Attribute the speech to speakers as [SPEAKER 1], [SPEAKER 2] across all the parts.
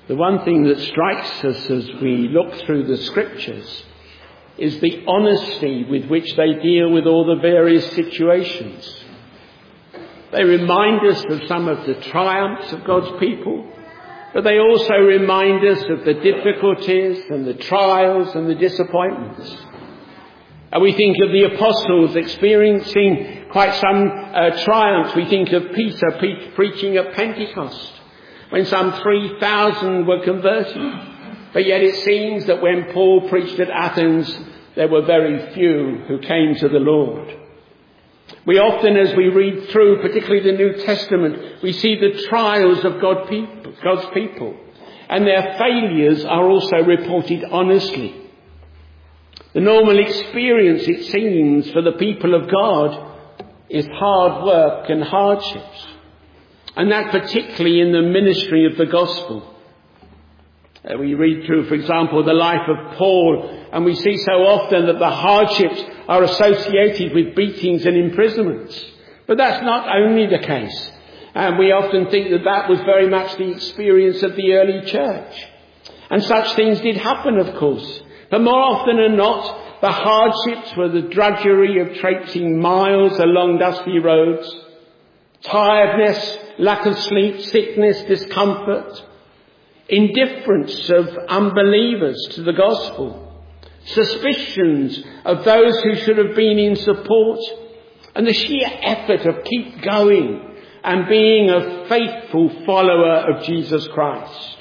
[SPEAKER 1] The one thing that strikes us as we look through the Scriptures is the honesty with which they deal with all the various situations. They remind us of some of the triumphs of God's people, but they also remind us of the difficulties and the trials and the disappointments. And we think of the apostles experiencing quite some triumphs. We think of Peter preaching at Pentecost, when some 3,000 were converted. But yet it seems that when Paul preached at Athens, there were very few who came to the Lord. We often, as we read through, particularly the New Testament, we see the trials of God's people, and their failures are also reported honestly. The normal experience, it seems, for the people of God is hard work and hardships, and that particularly in the ministry of the gospel. We read through, for example, the life of Paul, and we see so often that the hardships are associated with beatings and imprisonments. But that's not only the case. And we often think that that was very much the experience of the early church. And such things did happen, of course. But more often than not, the hardships were the drudgery of traipsing miles along dusty roads, tiredness, lack of sleep, sickness, discomfort, indifference of unbelievers to the gospel, suspicions of those who should have been in support, and the sheer effort of keep going and being a faithful follower of Jesus Christ.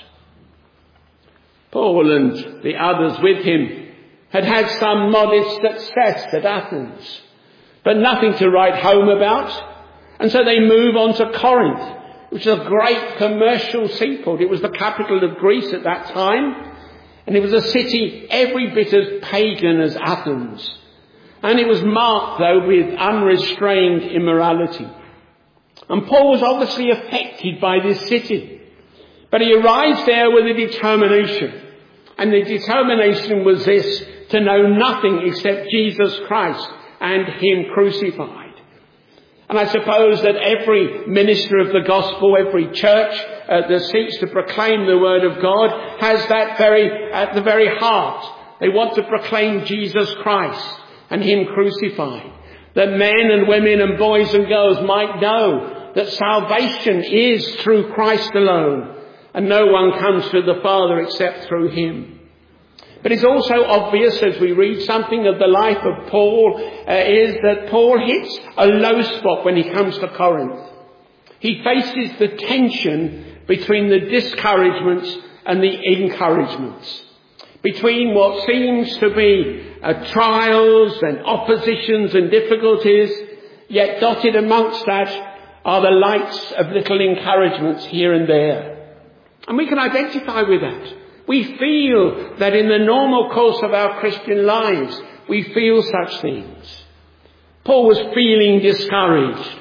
[SPEAKER 1] Paul and the others with him had had some modest success at Athens, but nothing to write home about, and so they move on to Corinth, which is a great commercial seaport. It was the capital of Greece at that time, and it was a city every bit as pagan as Athens. And it was marked, though, with unrestrained immorality. And Paul was obviously affected by this city. But he arrives there with a determination. And the determination was this: to know nothing except Jesus Christ and Him crucified. And I suppose that every minister of the gospel, every church that seeks to proclaim the word of God has that at the very heart. They want to proclaim Jesus Christ and Him crucified, that men and women and boys and girls might know that salvation is through Christ alone, and no one comes to the Father except through Him. But it's also obvious as we read something of the life of Paul is that Paul hits a low spot when he comes to Corinth. He faces the tension between the discouragements and the encouragements, between what seems to be trials and oppositions and difficulties, yet dotted amongst that are the lights of little encouragements here and there. And we can identify with that. We feel that in the normal course of our Christian lives, we feel such things. Paul was feeling discouraged.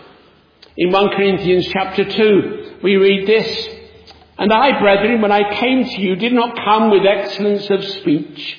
[SPEAKER 1] In 1 Corinthians chapter 2, we read this: "And I, brethren, when I came to you, did not come with excellence of speech,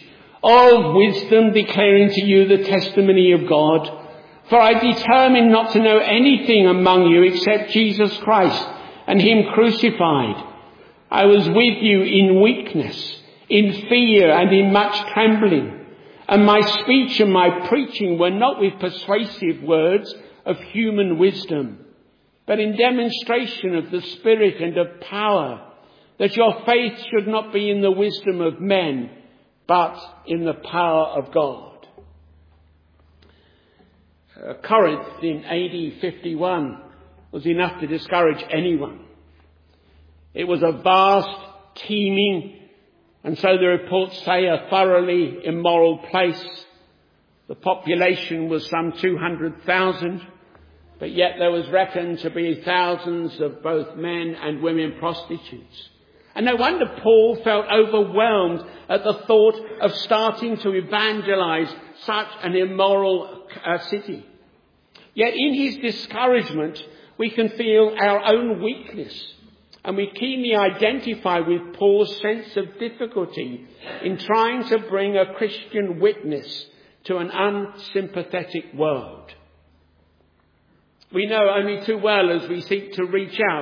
[SPEAKER 1] of wisdom declaring to you the testimony of God. For I determined not to know anything among you except Jesus Christ and Him crucified. I was with you in weakness, in fear and in much trembling. And my speech and my preaching were not with persuasive words of human wisdom, but in demonstration of the Spirit and of power, that your faith should not be in the wisdom of men, but in the power of God." Corinth in AD 51 was enough to discourage anyone. It was a vast, teeming, and so the reports say a thoroughly immoral place. The population was some 200,000, but yet there was reckoned to be thousands of both men and women prostitutes. And no wonder Paul felt overwhelmed at the thought of starting to evangelize such an immoral city. Yet in his discouragement, we can feel our own weakness. And we keenly identify with Paul's sense of difficulty in trying to bring a Christian witness to an unsympathetic world. We know only too well, as we seek to reach out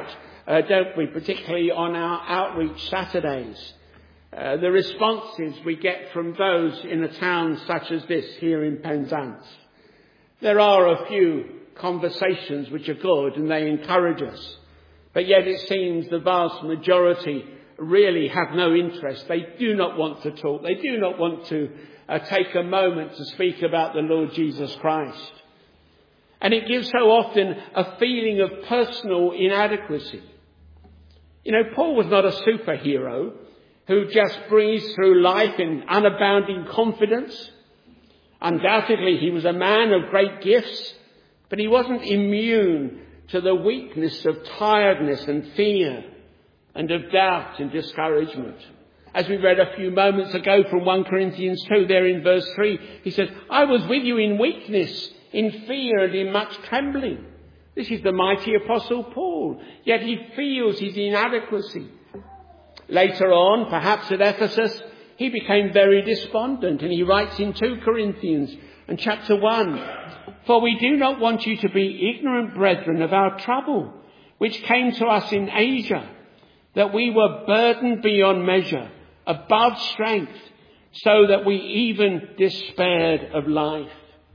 [SPEAKER 1] don't we? Particularly on our outreach Saturdays. The responses we get from those in a town such as this here in Penzance. There are a few conversations which are good and they encourage us. But yet it seems the vast majority really have no interest. They do not want to talk. They do not want to take a moment to speak about the Lord Jesus Christ. And it gives so often a feeling of personal inadequacy. You know, Paul was not a superhero who just breezed through life in unabounding confidence. Undoubtedly, he was a man of great gifts, but he wasn't immune to the weakness of tiredness and fear and of doubt and discouragement. As we read a few moments ago from 1 Corinthians 2, there in verse 3, he says, I was with you in weakness, in fear and in much trembling. This is the mighty Apostle Paul, yet he feels his inadequacy. Later on, perhaps at Ephesus, he became very despondent, and he writes in 2 Corinthians and chapter 1, For we do not want you to be ignorant, brethren, of our trouble, which came to us in Asia, that we were burdened beyond measure, above strength, so that we even despaired of life.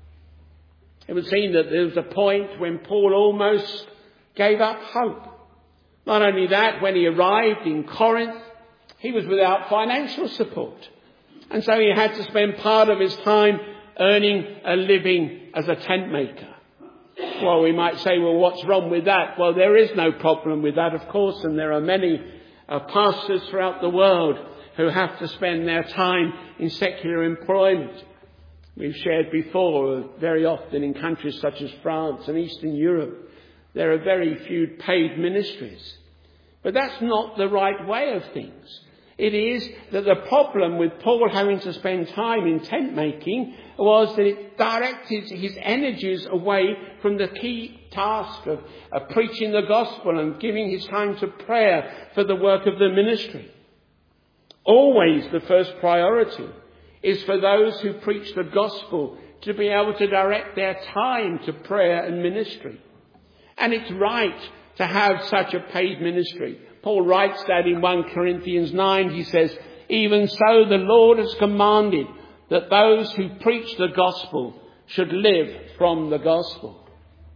[SPEAKER 1] It would seem that there was a point when Paul almost gave up hope. Not only that, when he arrived in Corinth, he was without financial support. And so he had to spend part of his time earning a living as a tent maker. Well, we might say, well, what's wrong with that? Well, there is no problem with that, of course, and there are many pastors throughout the world who have to spend their time in secular employment. We've shared before, very often in countries such as France and Eastern Europe, there are very few paid ministries. But that's not the right way of things. It is that the problem with Paul having to spend time in tent making was that it directed his energies away from the key task of preaching the gospel and giving his time to prayer for the work of the ministry. Always the first priority is for those who preach the gospel to be able to direct their time to prayer and ministry. And it's right to have such a paid ministry. Paul writes that in 1 Corinthians 9. He says, even so the Lord has commanded that those who preach the gospel should live from the gospel.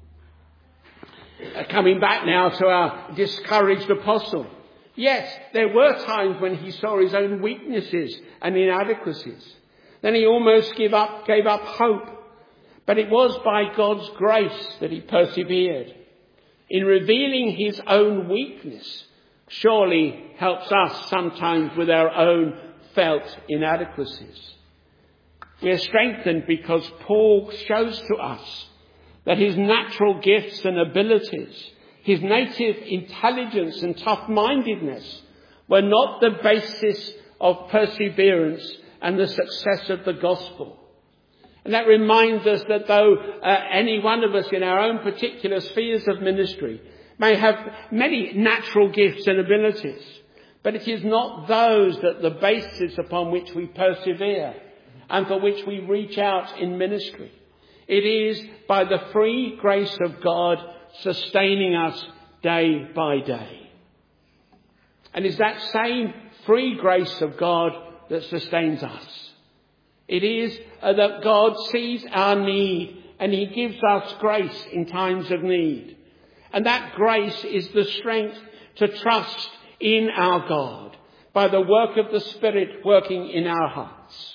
[SPEAKER 1] Coming back now to our discouraged apostle. Yes, there were times when he saw his own weaknesses and inadequacies. Then he almost gave up hope. But it was by God's grace that he persevered. In revealing his own weakness, surely helps us sometimes with our own felt inadequacies. We are strengthened because Paul shows to us that his natural gifts and abilities, his native intelligence and tough-mindedness were not the basis of perseverance and the success of the gospel. And that reminds us that though any one of us in our own particular spheres of ministry may have many natural gifts and abilities, but it is not those that the basis upon which we persevere and for which we reach out in ministry. It is by the free grace of God sustaining us day by day. And it's that same free grace of God that sustains us. It is that God sees our need and he gives us grace in times of need. And that grace is the strength to trust in our God by the work of the Spirit working in our hearts.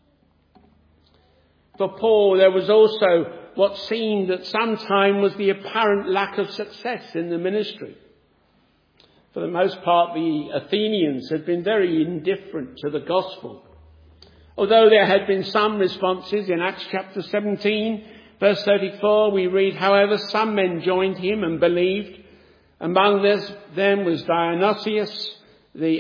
[SPEAKER 1] For Paul, there was also what seemed at some time was the apparent lack of success in the ministry. For the most part, the Athenians had been very indifferent to the gospel. Although there had been some responses in Acts chapter 17, verse 34, we read, however, some men joined him and believed. Among them was Dionysius, the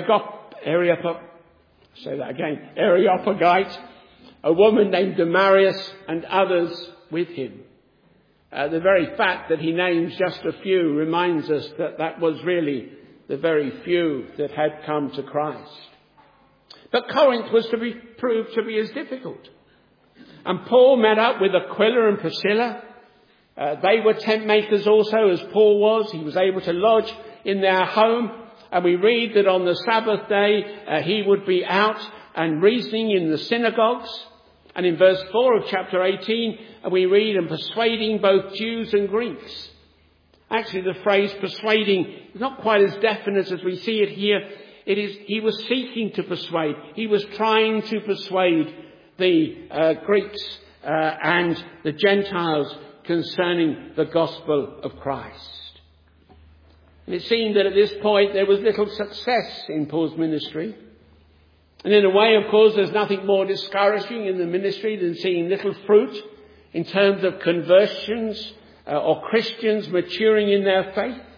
[SPEAKER 1] Areopagite, a woman named Damaris, and others with him. The very fact that he names just a few reminds us that that was really the very few that had come to Christ. But Corinth was to be proved to be as difficult. And Paul met up with Aquila and Priscilla. They were tent makers also, as Paul was. He was able to lodge in their home. And we read that on the Sabbath day, he would be out and reasoning in the synagogues. And in verse 4 of chapter 18, we read, and persuading both Jews and Greeks. Actually, the phrase persuading is not quite as definite as we see it here. It is, he was seeking to persuade. He was trying to persuade the Greeks and the Gentiles concerning the gospel of Christ. And it seemed that at this point there was little success in Paul's ministry. And in a way, of course, there's nothing more discouraging in the ministry than seeing little fruit in terms of conversions or Christians maturing in their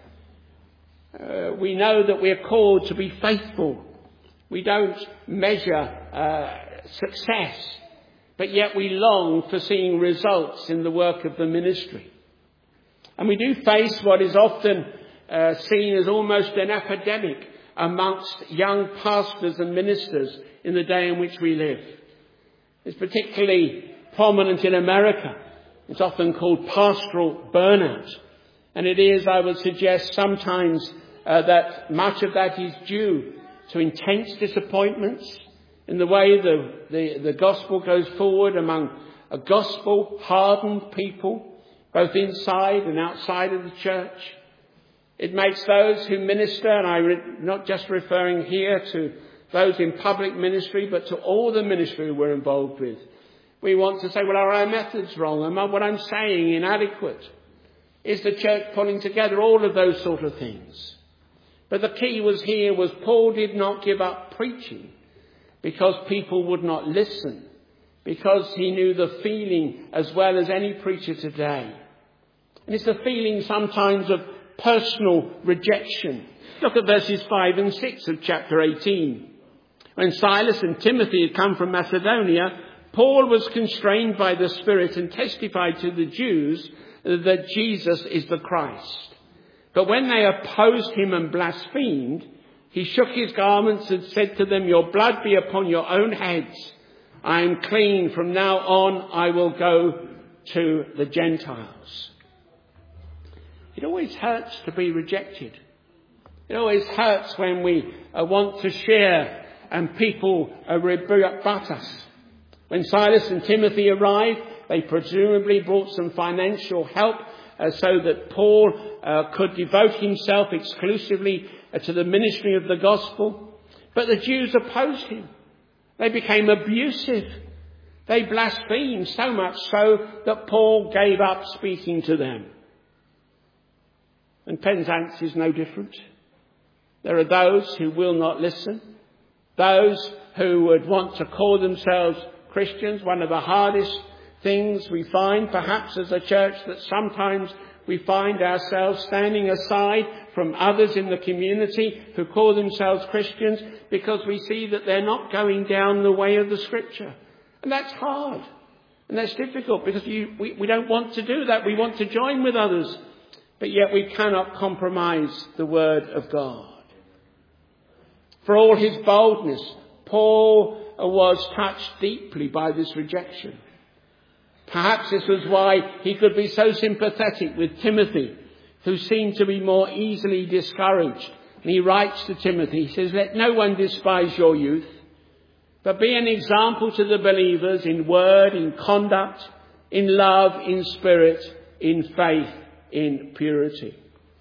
[SPEAKER 1] faith. We know that we are called to be faithful. We don't measure success, but yet we long for seeing results in the work of the ministry. And we do face what is often seen as almost an epidemic amongst young pastors and ministers in the day in which we live. It's particularly prominent in America. It's often called pastoral burnout. And it is, I would suggest, sometimes that much of that is due to intense disappointments in the way the gospel goes forward among a gospel-hardened people, both inside and outside of the church. It makes those who minister, and I'm not just referring here to those in public ministry, but to all the ministry we're involved with. We want to say, well, are our methods wrong? Am what I'm saying inadequate? Is the church pulling together? All of those sort of things. But the key was Paul did not give up preaching because people would not listen, because he knew the feeling as well as any preacher today. And it's the feeling sometimes of personal rejection. Look at verses 5 and 6 of chapter 18. When Silas and Timothy had come from Macedonia, Paul was constrained by the Spirit and testified to the Jews that Jesus is the Christ. But when they opposed him and blasphemed, he shook his garments and said to them, "Your blood be upon your own heads. I am clean. From now on I will go to the Gentiles." It always hurts to be rejected. It always hurts when we want to share and people rebut us. When Silas and Timothy arrived, they presumably brought some financial help so that Paul could devote himself exclusively to the ministry of the gospel. But the Jews opposed him. They became abusive. They blasphemed, so much so that Paul gave up speaking to them. And Penzance is no different. There are those who will not listen. Those who would want to call themselves Christians. One of the hardest things we find, perhaps as a church, that sometimes we find ourselves standing aside from others in the community who call themselves Christians because we see that they're not going down the way of the Scripture. And that's hard. And that's difficult because we don't want to do that. We want to join with others. But yet we cannot compromise the Word of God. For all his boldness, Paul was touched deeply by this rejection. Perhaps this was why he could be so sympathetic with Timothy, who seemed to be more easily discouraged. And he writes to Timothy, he says, "Let no one despise your youth, but be an example to the believers in word, in conduct, in love, in spirit, in faith, in purity."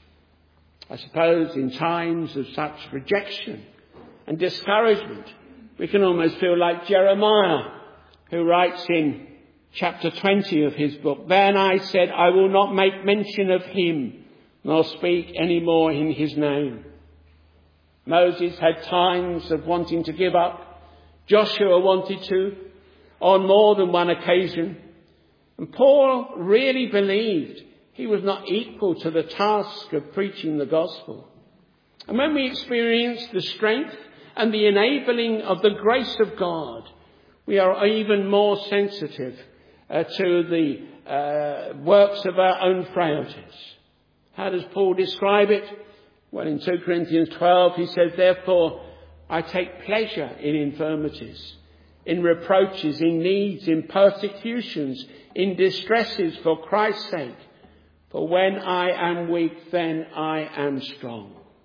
[SPEAKER 1] I suppose in times of such rejection and discouragement, we can almost feel like Jeremiah, who writes in chapter 20 of his book, "Then I said, I will not make mention of him, nor speak any more in his name." Moses had times of wanting to give up. Joshua wanted to, on more than one occasion. And Paul really believed he was not equal to the task of preaching the gospel. And when we experience the strength and the enabling of the grace of God, we are even more sensitive to the works of our own frailties. How does Paul describe it? Well, in 2 Corinthians 12, he says, "Therefore, I take pleasure in infirmities, in reproaches, in needs, in persecutions, in distresses for Christ's sake. For when I am weak, then I am strong."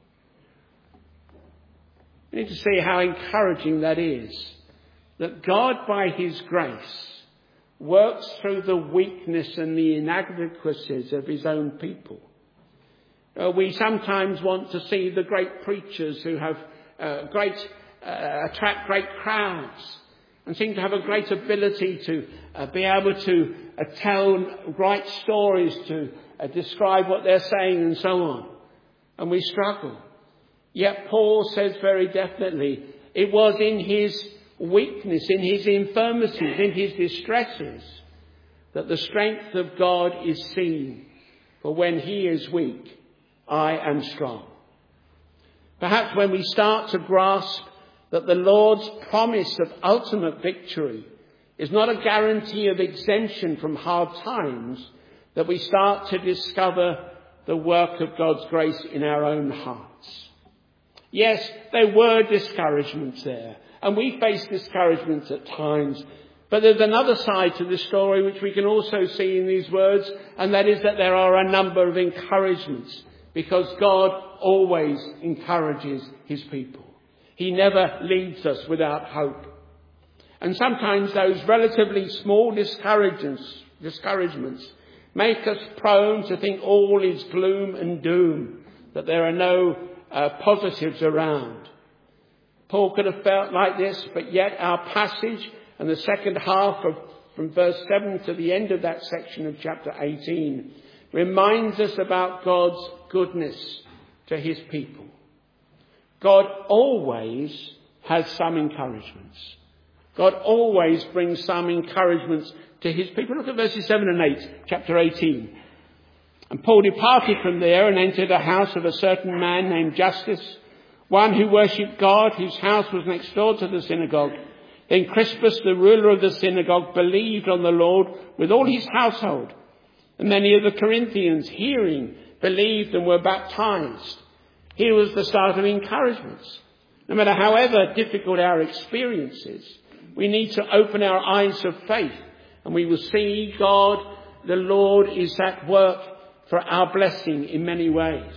[SPEAKER 1] We need to see how encouraging that is. That God, by his grace, works through the weakness and the inadequacies of his own people. We sometimes want to see the great preachers who have attract great crowds and seem to have a great ability to be able to tell right stories, to describe what they're saying and so on. And we struggle. Yet Paul says very definitely, it was in his weakness, in his infirmities, in his distresses, that the strength of God is seen. For when he is weak, I am strong. Perhaps when we start to grasp that the Lord's promise of ultimate victory is not a guarantee of exemption from hard times, that we start to discover the work of God's grace in our own hearts. Yes, there were discouragements there, and we face discouragements at times. But there's another side to this story which we can also see in these words, and that is that there are a number of encouragements, because God always encourages his people. He never leaves us without hope. And sometimes those relatively small discouragements make us prone to think all is gloom and doom, that there are no positives around. Paul could have felt like this, but yet our passage and the second half from verse 7 to the end of that section of chapter 18 reminds us about God's goodness to his people. God always has some encouragements. God always brings some encouragements to his people. Look at verses 7 and 8, chapter 18. And Paul departed from there and entered a house of a certain man named Justus, one who worshipped God, whose house was next door to the synagogue. Then Crispus, the ruler of the synagogue, believed on the Lord with all his household. And many of the Corinthians, hearing, believed and were baptized. Here was the start of encouragements. No matter however difficult our experiences, we need to open our eyes of faith, and we will see God, the Lord, is at work for our blessing in many ways.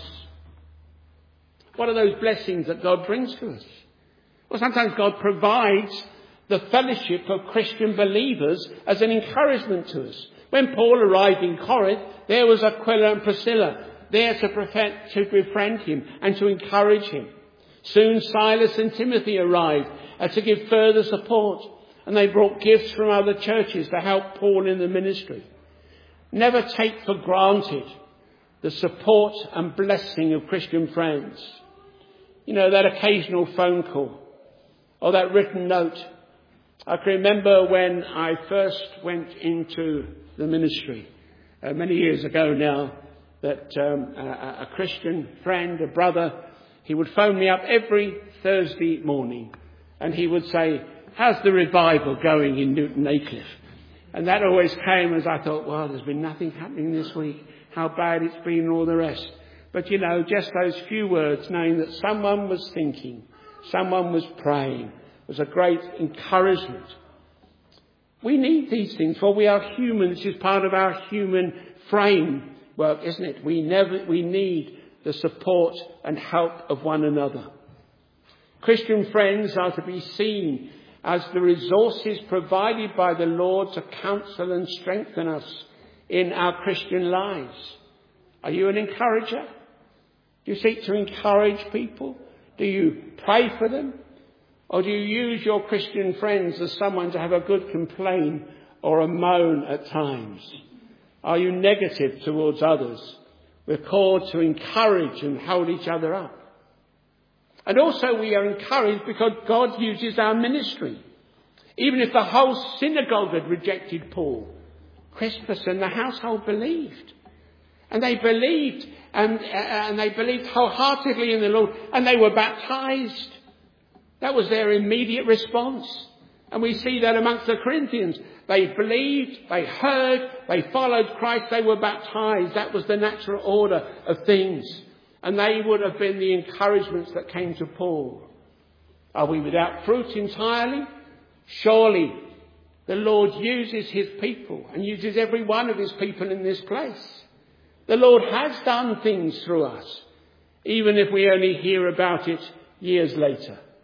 [SPEAKER 1] What are those blessings that God brings to us? Well, sometimes God provides the fellowship of Christian believers as an encouragement to us. When Paul arrived in Corinth, there was Aquila and Priscilla there to befriend him and to encourage him. Soon Silas and Timothy arrived to give further support, and they brought gifts from other churches to help Paul in the ministry. Never take for granted the support and blessing of Christian friends. You know, that occasional phone call or that written note. I can remember when I first went into the ministry many years ago now, that a Christian friend, a brother, he would phone me up every Thursday morning and he would say, "How's the revival going in Newton Aycliffe?" And that always came as I thought, well, there's been nothing happening this week, how bad it's been and all the rest. But you know, just those few words, knowing that someone was thinking, someone was praying, was a great encouragement. We need these things, for we are human. This is part of our human framework, isn't it? We need the support and help of one another. Christian friends are to be seen as the resources provided by the Lord to counsel and strengthen us in our Christian lives. Are you an encourager? Do you seek to encourage people? Do you pray for them? Or do you use your Christian friends as someone to have a good complaint or a moan at times? Are you negative towards others? We're called to encourage and hold each other up. And also we are encouraged because God uses our ministry. Even if the whole synagogue had rejected Paul, Crispus and the household believed. And they believed, and they believed wholeheartedly in the Lord, and they were baptized. That was their immediate response. And we see that amongst the Corinthians. They believed, they heard, they followed Christ, they were baptized. That was the natural order of things. And they would have been the encouragements that came to Paul. Are we without fruit entirely? Surely the Lord uses his people and uses every one of his people in this place. The Lord has done things through us, even if we only hear about it years later.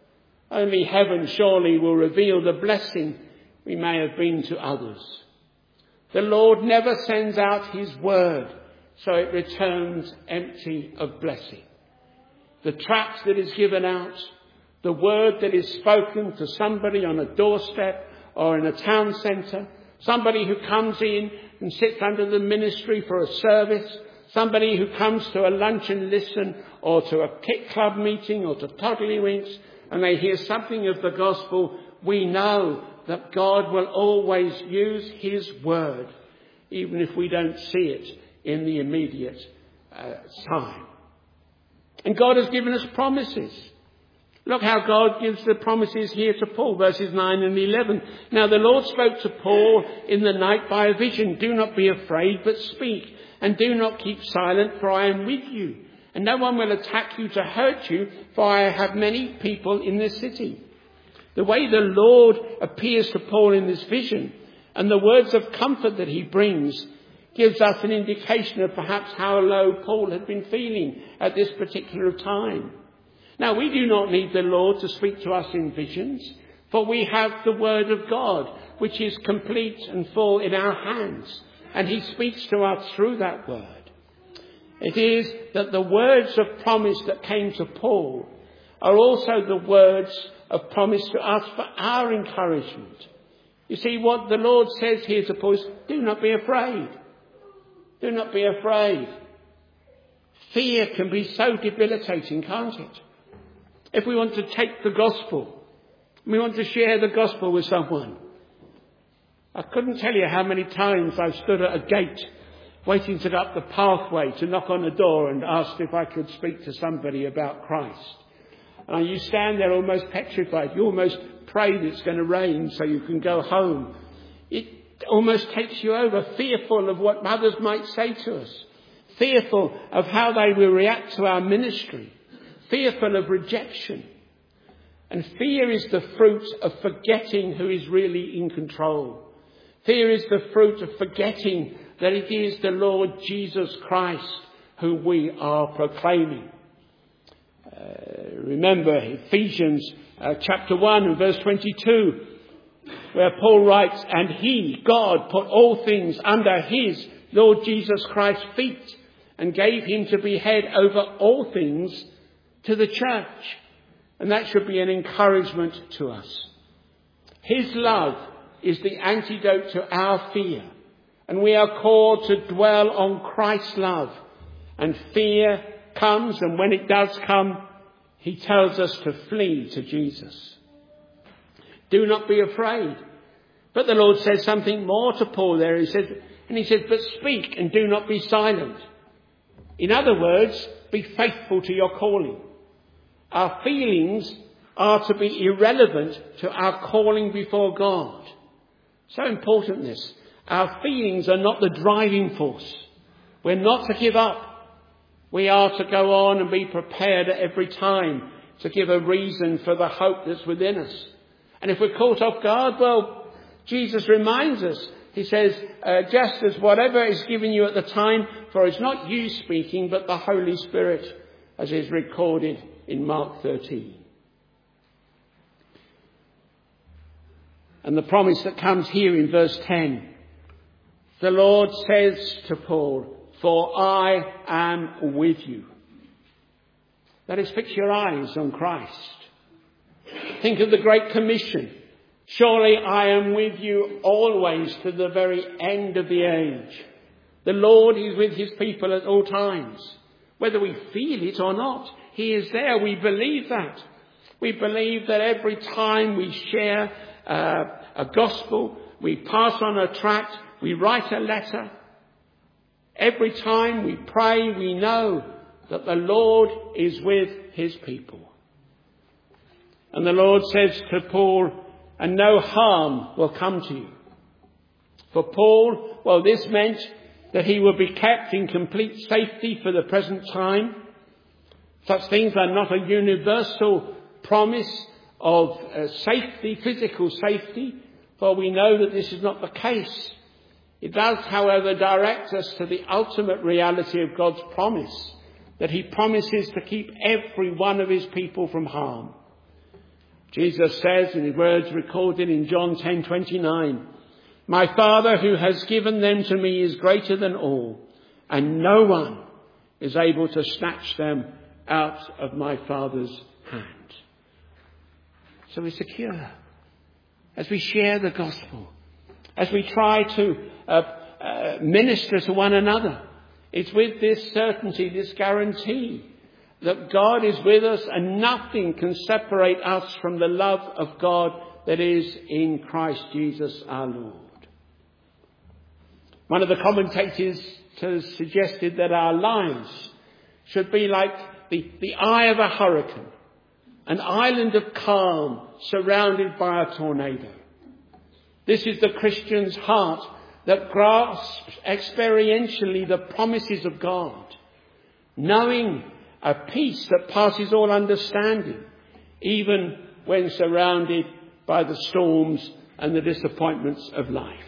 [SPEAKER 1] Only heaven surely will reveal the blessing we may have been to others. The Lord never sends out his word so it returns empty of blessing. The tract that is given out, the word that is spoken to somebody on a doorstep or in a town centre, somebody who comes in and sits under the ministry for a service, somebody who comes to a lunch and listen or to a kit club meeting or to Toddlywinks, and they hear something of the gospel, we know that God will always use his word, even if we don't see it in the immediate time. And God has given us promises. Look how God gives the promises here to Paul, verses 9 and 11. Now the Lord spoke to Paul in the night by a vision. Do not be afraid, but speak, and do not keep silent, for I am with you. And no one will attack you to hurt you, for I have many people in this city. The way the Lord appears to Paul in this vision and the words of comfort that he brings gives us an indication of perhaps how low Paul had been feeling at this particular time. Now, we do not need the Lord to speak to us in visions, for we have the word of God, which is complete and full in our hands, and he speaks to us through that word. It is that the words of promise that came to Paul are also the words of promise to us for our encouragement. You see, what the Lord says here to Paul is, do not be afraid. Do not be afraid. Fear can be so debilitating, can't it? If we want to take the gospel, we want to share the gospel with someone. I couldn't tell you how many times I've stood at a gate waiting to go up the pathway to knock on a door and ask if I could speak to somebody about Christ. And you stand there almost petrified. You almost pray that it's going to rain so you can go home. It almost takes you over, fearful of what others might say to us, fearful of how they will react to our ministry, fearful of rejection. And fear is the fruit of forgetting who is really in control. Fear is the fruit of forgetting that it is the Lord Jesus Christ who we are proclaiming. Remember Ephesians chapter 1 and verse 22, where Paul writes, and he, God, put all things under his, Lord Jesus Christ's feet and gave him to be head over all things to the church. And that should be an encouragement to us. His love is the antidote to our fear. And we are called to dwell on Christ's love. And fear comes, and when it does come, he tells us to flee to Jesus. Do not be afraid. But the Lord says something more to Paul there. He says, but speak and do not be silent. In other words, be faithful to your calling. Our feelings are to be irrelevant to our calling before God. So important this. Our feelings are not the driving force. We're not to give up. We are to go on and be prepared at every time to give a reason for the hope that's within us. And if we're caught off guard, well, Jesus reminds us. He says, just as whatever is given you at the time, for it's not you speaking, but the Holy Spirit, as is recorded in Mark 13. And the promise that comes here in verse 10, the Lord says to Paul, for I am with you. That is, fix your eyes on Christ. Think of the Great Commission. Surely I am with you always to the very end of the age. The Lord is with his people at all times. Whether we feel it or not, he is there. We believe that. We believe that every time we share a gospel, we pass on a tract, we write a letter, every time we pray, we know that the Lord is with his people. And the Lord says to Paul, and no harm will come to you. For Paul, well, this meant that he would be kept in complete safety for the present time. Such things are not a universal promise of safety, physical safety, for we know that this is not the case. It does, however, direct us to the ultimate reality of God's promise, that he promises to keep every one of his people from harm. Jesus says in his words recorded in John 10:29, "My Father who has given them to me is greater than all, and no one is able to snatch them out of my Father's hand." So we're secure as we share the gospel, as we try to minister to one another. It's with this certainty, this guarantee that God is with us and nothing can separate us from the love of God that is in Christ Jesus our Lord. One of the commentators has suggested that our lives should be like the eye of a hurricane, an island of calm surrounded by a tornado. This is the Christian's heart that grasps experientially the promises of God, knowing a peace that passes all understanding, even when surrounded by the storms and the disappointments of life.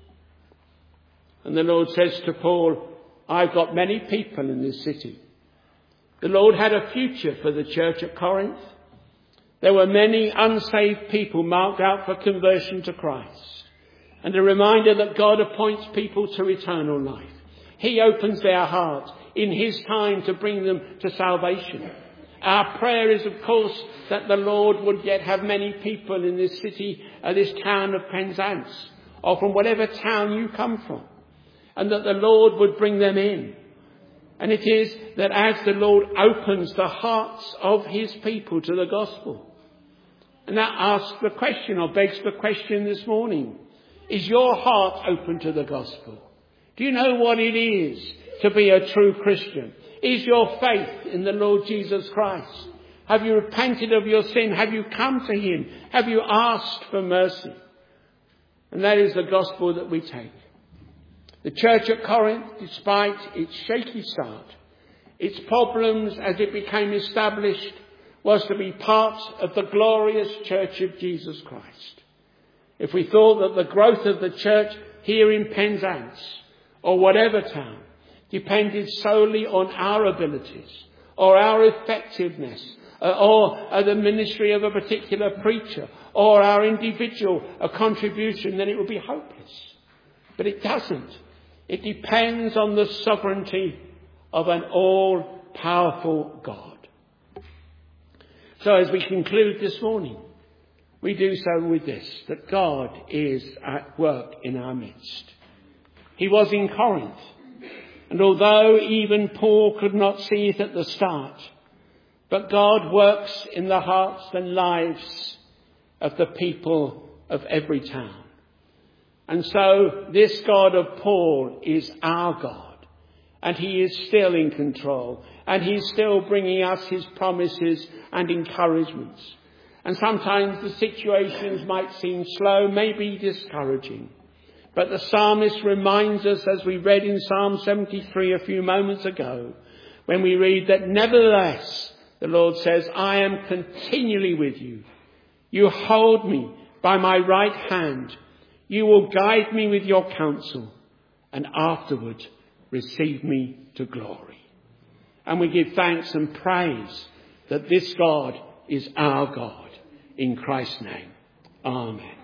[SPEAKER 1] And the Lord says to Paul, "I've got many people in this city." The Lord had a future for the church at Corinth. There were many unsaved people marked out for conversion to Christ, and a reminder that God appoints people to eternal life. He opens their hearts in his time to bring them to salvation. Our prayer is, of course, that the Lord would yet have many people in this city, this town of Penzance, or from whatever town you come from, and that the Lord would bring them in. And it is that as the Lord opens the hearts of his people to the gospel, and that asks the question, or begs the question this morning, is your heart open to the gospel? Do you know what it is to be a true Christian? Is your faith in the Lord Jesus Christ? Have you repented of your sin? Have you come to him? Have you asked for mercy? And that is the gospel that we take. The church at Corinth, despite its shaky start, its problems as it became established, was to be part of the glorious church of Jesus Christ. If we thought that the growth of the church here in Penzance, or whatever town, depended solely on our abilities or our effectiveness or the ministry of a particular preacher or our individual contribution, then it would be hopeless. But it doesn't. It depends on the sovereignty of an all-powerful God. So as we conclude this morning, we do so with this, that God is at work in our midst. He was in Corinth, and although even Paul could not see it at the start, but God works in the hearts and lives of the people of every town. And so this God of Paul is our God, and he is still in control, and he's still bringing us his promises and encouragements. And sometimes the situations might seem slow, maybe discouraging. But the psalmist reminds us, as we read in Psalm 73 a few moments ago, when we read that nevertheless, the Lord says, "I am continually with you. You hold me by my right hand. You will guide me with your counsel, and afterward receive me to glory." And we give thanks and praise that this God is our God. In Christ's name, amen.